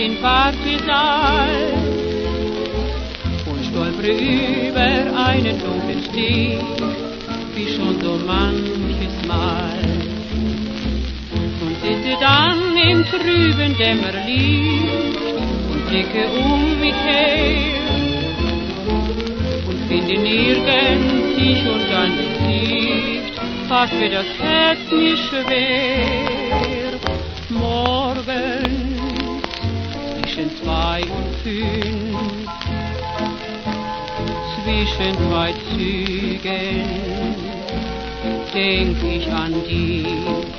den Wartesaal und stolpere über einen dunklen Steg, wie schon so manches Mal. Und sitze dann im trüben Dämmerlicht und blicke um mich her und finde nirgends ich und dann Licht, fast wird das Herz mir schwer. Morgens zwischen 2 und 5, zwischen 2 Zügen, denk ich an dich.